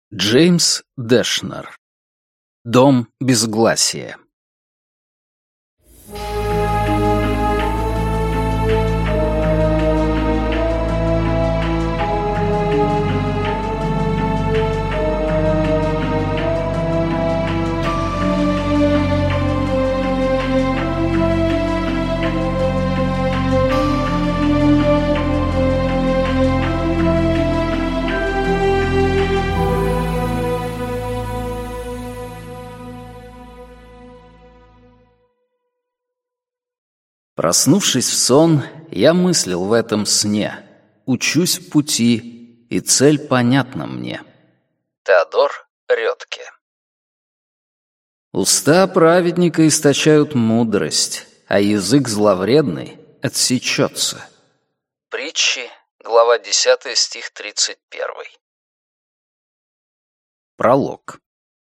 Джеймс Дэшнер. Дом безгласия. Проснувшись в сон, я мыслил в этом сне, учусь в пути, и цель понятна мне. Теодор Рётке. Уста праведника источают мудрость, а язык зловредный отсечется. Притчи, глава 10, стих 31. Пролог.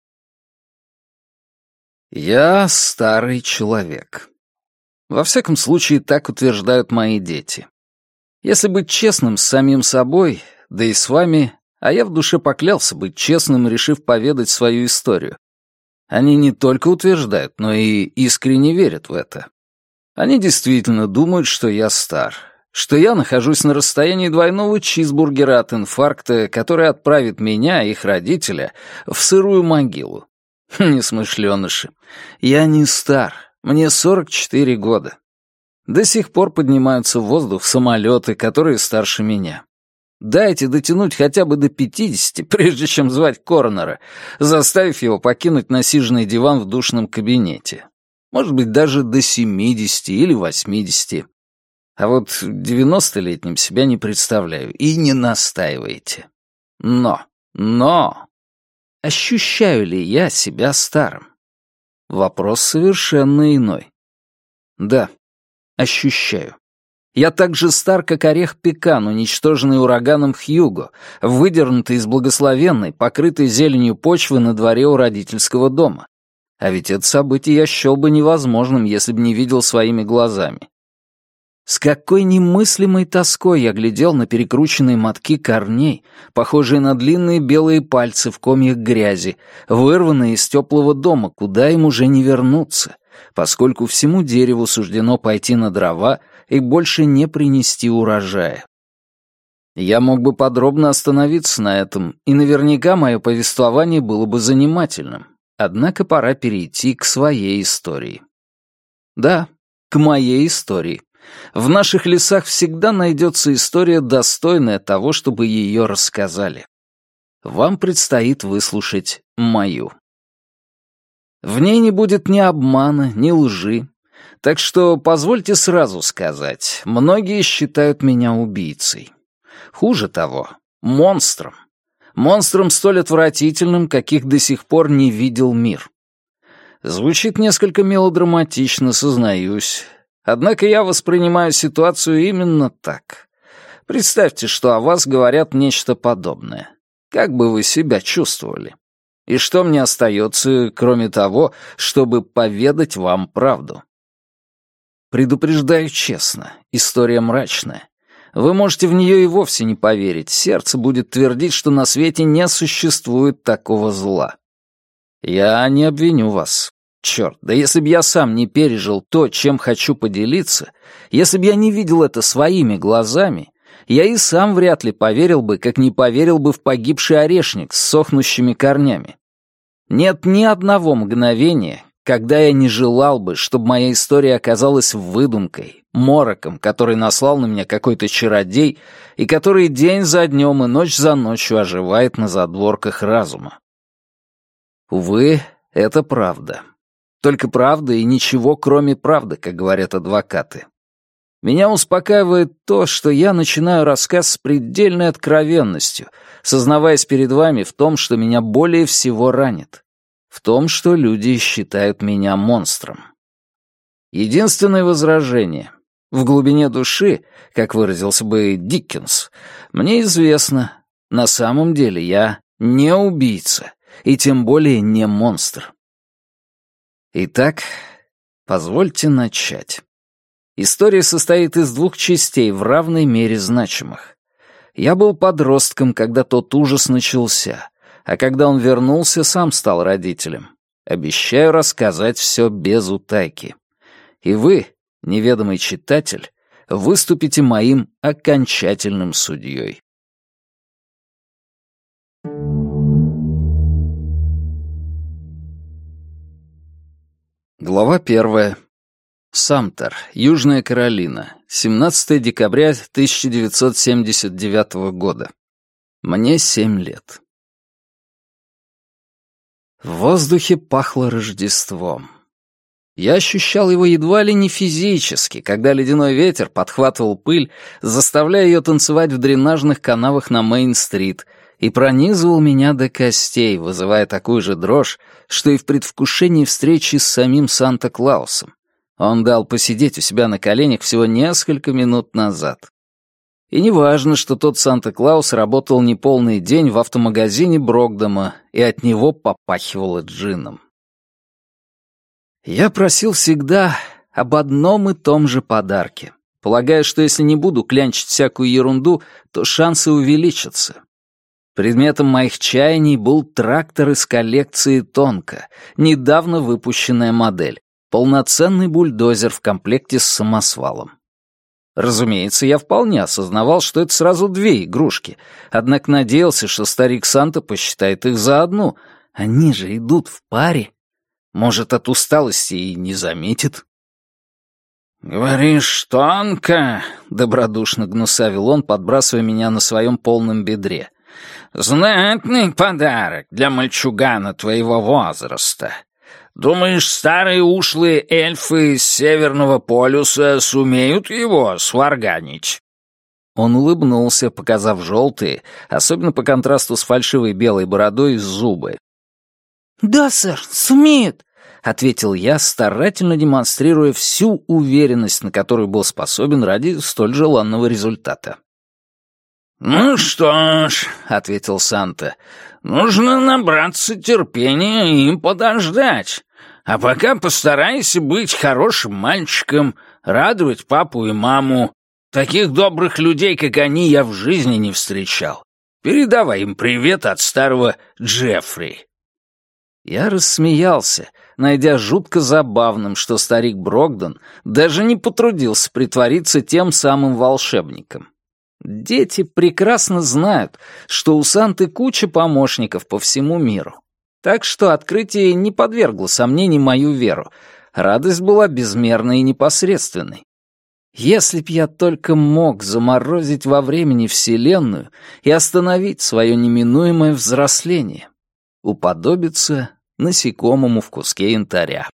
Я старый человек. Во всяком случае, так утверждают мои дети. Если быть честным с самим собой, да и с вами, а я в душе поклялся быть честным, решив поведать свою историю. Они не только утверждают, но и искренне верят в это. Они действительно думают, что я стар, что я нахожусь на расстоянии двойного чизбургера от инфаркта, который отправит меня, их родителя, в сырую могилу. Несмышленыши. Я не стар. Мне 44 года. До сих пор поднимаются в воздух самолеты, которые старше меня. Дайте дотянуть хотя бы до 50, прежде чем звать коронера, заставив его покинуть насиженный диван в душном кабинете. Может быть, даже до 70 или 80. А вот 90-летним себя не представляю, и не настаивайте. Но, ощущаю ли я себя старым? Вопрос совершенно иной. Да, ощущаю. Я так же стар, как орех пекан, уничтоженный ураганом Хьюго, выдернутый из благословенной, покрытой зеленью почвы на дворе у родительского дома. А ведь это событие я счел бы невозможным, если бы не видел своими глазами. С какой немыслимой тоской я глядел на перекрученные мотки корней, похожие на длинные белые пальцы в комьях грязи, вырванные из теплого дома, куда им уже не вернуться, поскольку всему дереву суждено пойти на дрова и больше не принести урожая. Я мог бы подробно остановиться на этом, и наверняка мое повествование было бы занимательным, однако пора перейти к своей истории. Да, к моей истории. В наших лесах всегда найдется история, достойная того, чтобы ее рассказали. Вам предстоит выслушать мою. В ней не будет ни обмана, ни лжи. Так что позвольте сразу сказать, многие считают меня убийцей. Хуже того, монстром. Монстром столь отвратительным, каких до сих пор не видел мир. Звучит несколько мелодраматично, сознаюсь. Однако я воспринимаю ситуацию именно так. Представьте, что о вас говорят нечто подобное. Как бы вы себя чувствовали? И что мне остается, кроме того, чтобы поведать вам правду? Предупреждаю честно, история мрачная. Вы можете в нее и вовсе не поверить, сердце будет твердить, что на свете не существует такого зла. Я не обвиню вас. Черт, да если бы я сам не пережил то, чем хочу поделиться, если бы я не видел это своими глазами, я и сам вряд ли поверил бы, как не поверил бы в погибший орешник с сохнущими корнями. Нет ни одного мгновения, когда я не желал бы, чтобы моя история оказалась выдумкой, мороком, который наслал на меня какой-то чародей и который день за днем и ночь за ночью оживает на задворках разума. Увы, это правда. Только правда и ничего, кроме правды, как говорят адвокаты. Меня успокаивает то, что я начинаю рассказ с предельной откровенностью, сознаваясь перед вами в том, что меня более всего ранит, в том, что люди считают меня монстром. Единственное возражение. В глубине души, как выразился бы Диккенс, мне известно, на самом деле я не убийца, и тем более не монстр. Итак, позвольте начать. История состоит из двух частей, в равной мере значимых. Я был подростком, когда тот ужас начался, А когда он вернулся, сам стал родителем. Обещаю рассказать все без утайки. И вы, неведомый читатель, выступите моим окончательным судьей. Глава 1. Самтер, Южная Каролина, 17 декабря 1979 года. Мне 7 лет. В воздухе пахло Рождеством. Я ощущал его едва ли не физически, когда ледяной ветер подхватывал пыль, заставляя ее танцевать в дренажных канавах на Мейн-стрит, и пронизывал меня до костей, вызывая такую же дрожь, что и в предвкушении встречи с самим Санта-Клаусом. Он дал посидеть у себя на коленях всего несколько минут назад. И неважно, что тот Санта-Клаус работал неполный день в автомагазине Брокдома, и от него попахивало джином. Я просил всегда об одном и том же подарке, полагая, что если не буду клянчить всякую ерунду, то шансы увеличатся. Предметом моих чаяний был трактор из коллекции Тонко, недавно выпущенная модель, полноценный бульдозер в комплекте с самосвалом. Разумеется, я вполне осознавал, что это сразу две игрушки, однако надеялся, что старик Санта посчитает их за одну. Они же идут в паре. Может, от усталости и не заметит. «Говоришь, Тонко?» — добродушно гнусавил он, подбрасывая меня на своем полном бедре. «Знатный подарок для мальчугана твоего возраста. Думаешь, старые ушлые эльфы с Северного полюса сумеют его сварганить?» Он улыбнулся, показав желтые, особенно по контрасту с фальшивой белой бородой, зубы. «Да, сэр, сумеют», — ответил я, старательно демонстрируя всю уверенность, на которую был способен ради столь желанного результата. «Ну что ж», — ответил Санта, — «нужно набраться терпения и им подождать. А пока постарайся быть хорошим мальчиком, радовать папу и маму. Таких добрых людей, как они, я в жизни не встречал. Передавай им привет от старого Джеффри». Я рассмеялся, найдя жутко забавным, что старик Брокдон даже не потрудился притвориться тем самым волшебником. Дети прекрасно знают, что у Санты куча помощников по всему миру. Так что открытие не подвергло сомнений мою веру. Радость была безмерной и непосредственной. Если б я только мог заморозить во времени Вселенную и остановить свое неминуемое взросление, уподобиться насекомому в куске янтаря.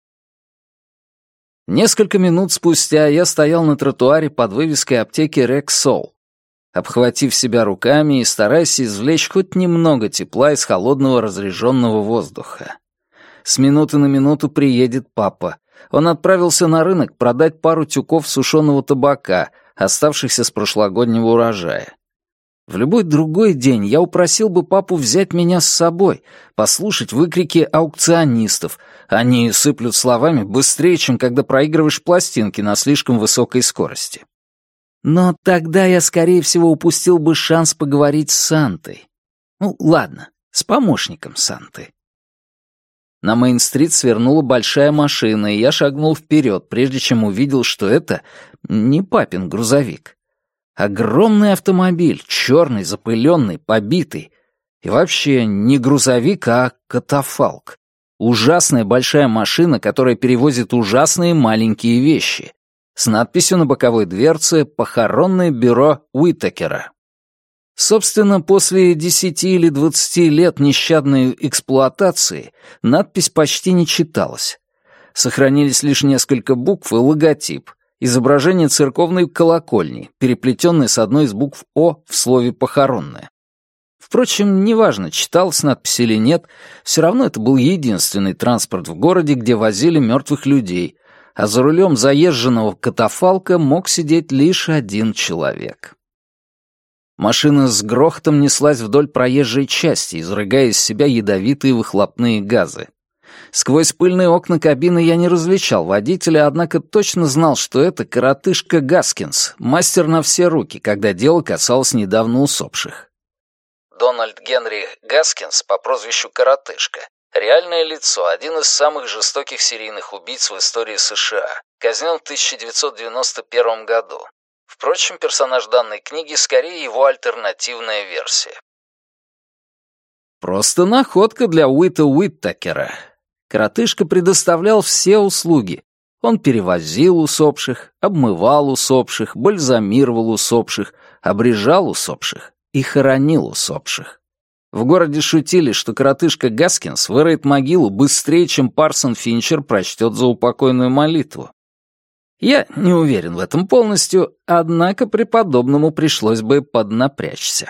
Несколько минут спустя я стоял на тротуаре под вывеской аптеки Рексол, обхватив себя руками и стараясь извлечь хоть немного тепла из холодного разреженного воздуха. С минуты на минуту приедет папа. Он отправился на рынок продать пару тюков сушеного табака, оставшихся с прошлогоднего урожая. В любой другой день я упросил бы папу взять меня с собой, послушать выкрики аукционистов. Они сыплют словами быстрее, чем когда проигрываешь пластинки на слишком высокой скорости. Но тогда я, скорее всего, упустил бы шанс поговорить с Сантой. Ну, ладно, с помощником Санты. На Мейн-стрит свернула большая машина, и я шагнул вперед, прежде чем увидел, что это не папин грузовик. Огромный автомобиль, черный, запыленный, побитый. И вообще не грузовик, а катафалк. Ужасная большая машина, которая перевозит ужасные маленькие вещи. С надписью на боковой дверце «Похоронное бюро Уитакера». Собственно, после 10 или 20 лет нещадной эксплуатации надпись почти не читалась. Сохранились лишь несколько букв и логотип. Изображение церковной колокольни, переплетенное с одной из букв «О» в слове «похоронное». Впрочем, неважно, читалась надпись или нет, все равно это был единственный транспорт в городе, где возили мертвых людей, а за рулем заезженного катафалка мог сидеть лишь один человек. Машина с грохотом неслась вдоль проезжей части, изрыгая из себя ядовитые выхлопные газы. Сквозь пыльные окна кабины я не различал водителя, однако точно знал, что это коротышка Гаскинс, мастер на все руки, когда дело касалось недавно усопших. Дональд Генри Гаскинс по прозвищу Коротышка, реальное лицо, один из самых жестоких серийных убийц в истории США, казнен в 1991 году. Впрочем, персонаж данной книги скорее его альтернативная версия. Просто находка для Уита Уиттакера. Коротышка предоставлял все услуги. Он перевозил усопших, обмывал усопших, бальзамировал усопших, обрежал усопших и хоронил усопших. В городе шутили, что коротышка Гаскинс выроет могилу быстрее, чем Парсон Финчер прочтет заупокойную молитву. Я не уверен в этом полностью, однако преподобному пришлось бы поднапрячься.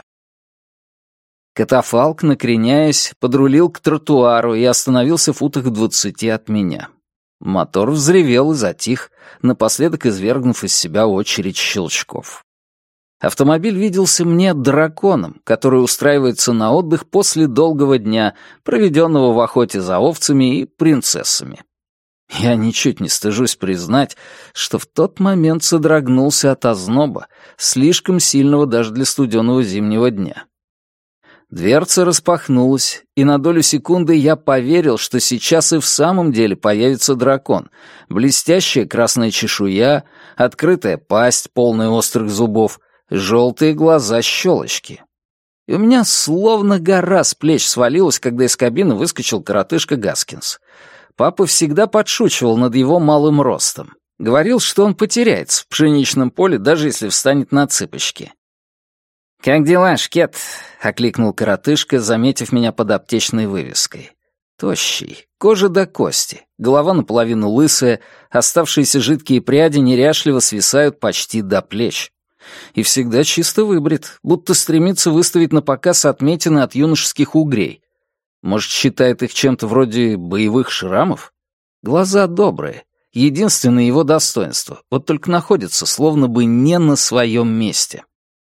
Катафалк, накреняясь, подрулил к тротуару и остановился в футах 20 от меня. Мотор взревел и затих, напоследок извергнув из себя очередь щелчков. Автомобиль виделся мне драконом, который устраивается на отдых после долгого дня, проведенного в охоте за овцами и принцессами. Я ничуть не стыжусь признать, что в тот момент содрогнулся от озноба, слишком сильного даже для студеного зимнего дня. Дверца распахнулась, и на долю секунды я поверил, что сейчас и в самом деле появится дракон. Блестящая красная чешуя, открытая пасть, полная острых зубов, желтые глаза-щелочки. И у меня словно гора с плеч свалилась, когда из кабины выскочил коротышка Гаскинс. Папа всегда подшучивал над его малым ростом. Говорил, что он потеряется в пшеничном поле, даже если встанет на цыпочки. «Как дела, Шкет?» — окликнул коротышка, заметив меня под аптечной вывеской. Тощий, кожа до кости, голова наполовину лысая, оставшиеся жидкие пряди неряшливо свисают почти до плеч. И всегда чисто выбрит, будто стремится выставить на показ отметины от юношеских угрей. Может, считает их чем-то вроде боевых шрамов? Глаза добрые, единственное его достоинство, вот только находится словно бы не на своем месте.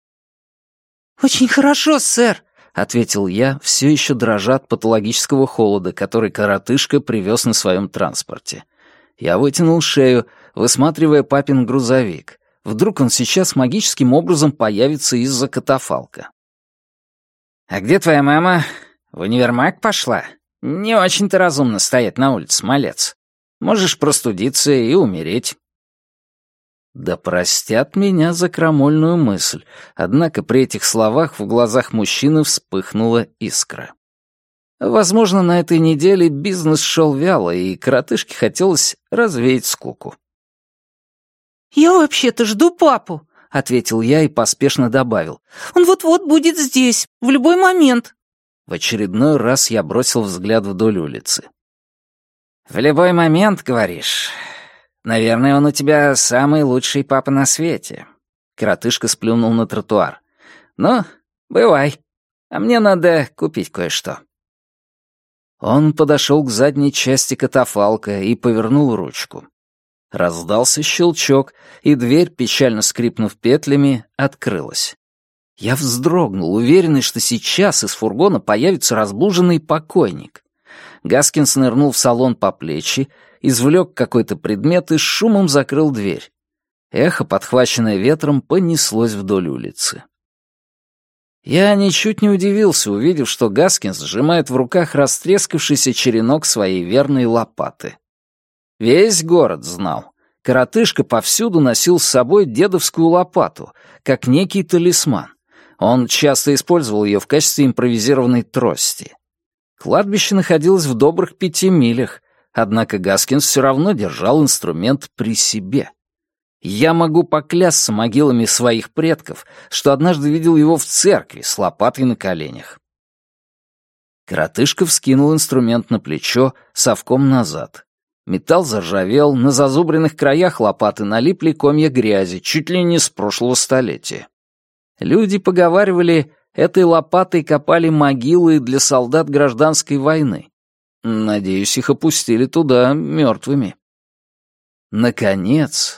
«Очень хорошо, сэр», — ответил я, все еще дрожа от патологического холода, который коротышка привез на своем транспорте. Я вытянул шею, высматривая папин грузовик. Вдруг он сейчас магическим образом появится из-за катафалка. «А где твоя мама? В универмаг пошла? Не очень-то разумно стоять на улице, малец. Можешь простудиться и умереть». Да простят меня за крамольную мысль, однако при этих словах в глазах мужчины вспыхнула искра. Возможно, на этой неделе бизнес шел вяло, и коротышке хотелось развеять скуку. «Я вообще-то жду папу», — ответил я и поспешно добавил. «Он вот-вот будет здесь, в любой момент». В очередной раз я бросил взгляд вдоль улицы. «В любой момент, говоришь? Наверное, он у тебя самый лучший папа на свете». Коротышка сплюнул на тротуар. «Ну, бывай. А мне надо купить кое-что». Он подошел к задней части катафалка и повернул ручку. Раздался щелчок, и дверь, печально скрипнув петлями, открылась. Я вздрогнул, уверенный, что сейчас из фургона появится разбуженный покойник. Гаскинс нырнул в салон по плечи, извлек какой-то предмет и с шумом закрыл дверь. Эхо, подхваченное ветром, понеслось вдоль улицы. Я ничуть не удивился, увидев, что Гаскинс сжимает в руках растрескавшийся черенок своей верной лопаты. Весь город знал. Коротышка повсюду носил с собой дедовскую лопату, как некий талисман. Он часто использовал ее в качестве импровизированной трости. Кладбище находилось в добрых 5 милях, однако Гаскинс все равно держал инструмент при себе. Я могу поклясться могилами своих предков, что однажды видел его в церкви с лопатой на коленях. Коротышка вскинул инструмент на плечо, совком назад. Металл заржавел, на зазубренных краях лопаты налипли комья грязи, чуть ли не с прошлого столетия. Люди поговаривали, этой лопатой копали могилы для солдат гражданской войны. Надеюсь, их опустили туда мертвыми. Наконец!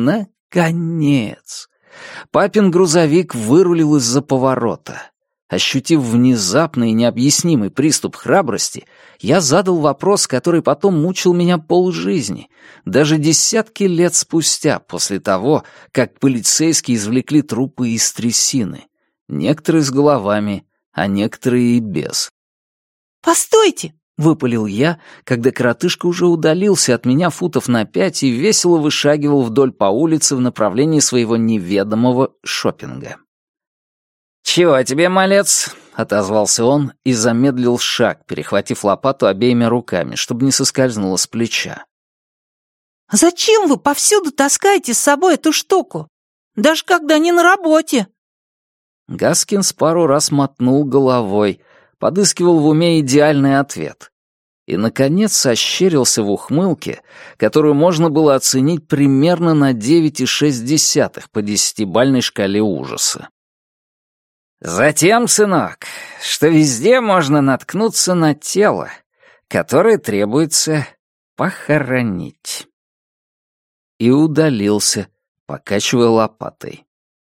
Папин грузовик вырулил из-за поворота. Ощутив внезапный и необъяснимый приступ храбрости, я задал вопрос, который потом мучил меня полжизни, даже десятки лет спустя, после того, как полицейские извлекли трупы из трясины, некоторые с головами, а некоторые и без. «Постойте!» — выпалил я, когда коротышка уже удалился от меня футов на 5 и весело вышагивал вдоль по улице в направлении своего неведомого шопинга. «Чего тебе, малец?» — отозвался он и замедлил шаг, перехватив лопату обеими руками, чтобы не соскользнула с плеча. «Зачем вы повсюду таскаете с собой эту штуку? Даже когда не на работе?» Гаскинс пару раз мотнул головой, подыскивал в уме идеальный ответ. И, наконец, ощерился в ухмылке, которую можно было оценить примерно на 9,6 по 10-бальной шкале ужаса. «Затем, сынок, что везде можно наткнуться на тело, которое требуется похоронить». И удалился, покачивая лопатой.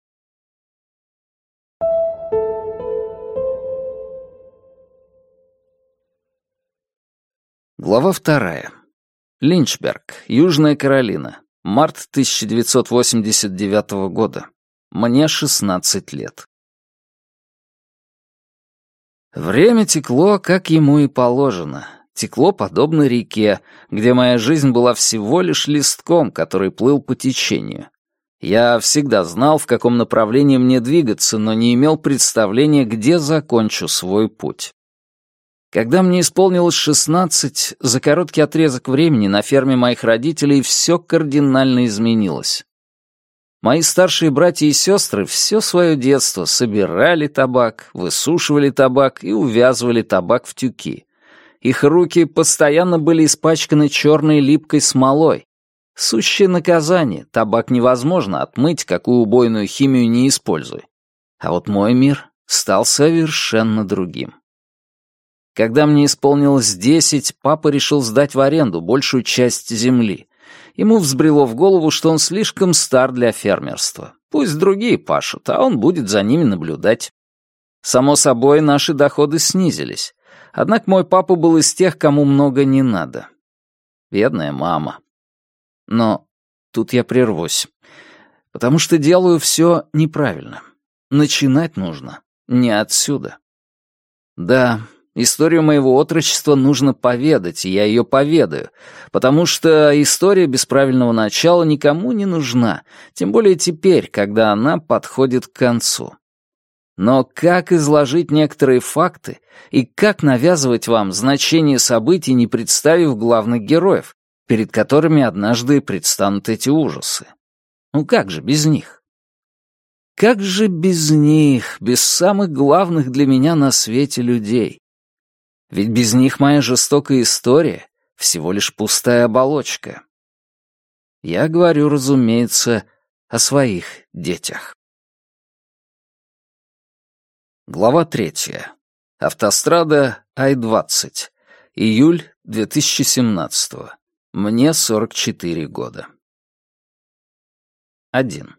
Глава 2. Линчберг, Южная Каролина. Март 1989 года. Мне 16 лет. Время текло, как ему и положено. Текло подобно реке, где моя жизнь была всего лишь листком, который плыл по течению. Я всегда знал, в каком направлении мне двигаться, но не имел представления, где закончу свой путь. Когда мне исполнилось 16, за короткий отрезок времени на ферме моих родителей все кардинально изменилось. Мои старшие братья и сестры все свое детство собирали табак, высушивали табак и увязывали табак в тюки. Их руки постоянно были испачканы черной липкой смолой. Сущее наказание, табак невозможно отмыть, какую убойную химию не используй. А вот мой мир стал совершенно другим. Когда мне исполнилось 10, папа решил сдать в аренду большую часть земли. Ему взбрело в голову, что он слишком стар для фермерства. Пусть другие пашут, а он будет за ними наблюдать. Само собой, наши доходы снизились. Однако мой папа был из тех, кому много не надо. Бедная мама. Но тут я прервусь. Потому что делаю все неправильно. Начинать нужно не отсюда. Да, историю моего отрочества нужно поведать, и я ее поведаю, потому что история без правильного начала никому не нужна, тем более теперь, когда она подходит к концу. Но как изложить некоторые факты и как навязывать вам значение событий, не представив главных героев, перед которыми однажды предстанут эти ужасы? Ну как же без них? Как же без них, без самых главных для меня на свете людей? Ведь без них моя жестокая история — всего лишь пустая оболочка. Я говорю, разумеется, о своих детях. Глава 3. Автострада Ай-20. Июль 2017. Мне 44 года. 1.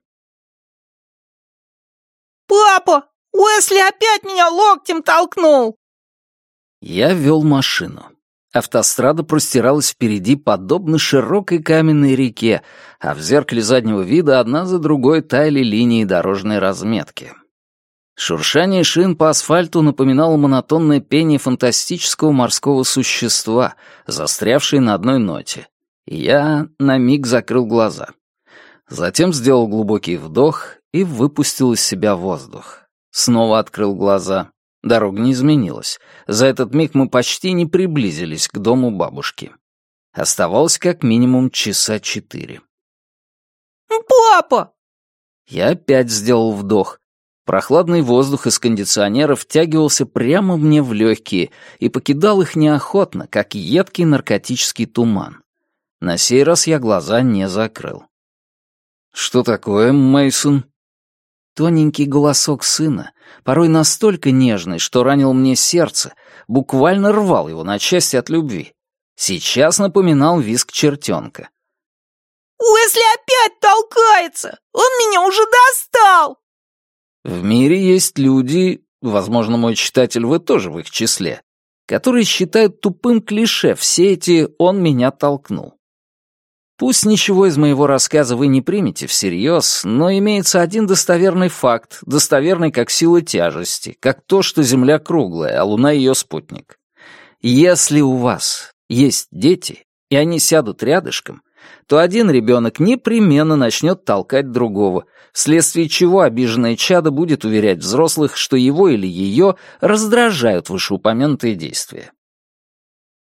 «Папа, Уэсли опять меня локтем толкнул!» Я вел машину. Автострада простиралась впереди подобно широкой каменной реке, а в зеркале заднего вида одна за другой таяли линии дорожной разметки. Шуршание шин по асфальту напоминало монотонное пение фантастического морского существа, застрявшее на одной ноте. И я на миг закрыл глаза. Затем сделал глубокий вдох и выпустил из себя воздух. Снова открыл глаза. Дорога не изменилась. За этот миг мы почти не приблизились к дому бабушки. Оставалось как минимум часа 4. «Папа!» Я опять сделал вдох. Прохладный воздух из кондиционера втягивался прямо мне в легкие и покидал их неохотно, как едкий наркотический туман. На сей раз я глаза не закрыл. «Что такое, Мейсон?» Тоненький голосок сына, порой настолько нежный, что ранил мне сердце, буквально рвал его на части от любви. Сейчас напоминал визг чертенка. «Уэсли опять толкается! Он меня уже достал!» В мире есть люди, возможно, мой читатель, вы тоже в их числе, которые считают тупым клише все эти «он меня толкнул». Пусть ничего из моего рассказа вы не примете всерьез, но имеется один достоверный факт, достоверный как сила тяжести, как то, что Земля круглая, а Луна ее спутник. Если у вас есть дети, и они сядут рядышком, то один ребенок непременно начнет толкать другого, вследствие чего обиженное чадо будет уверять взрослых, что его или ее раздражают вышеупомянутые действия.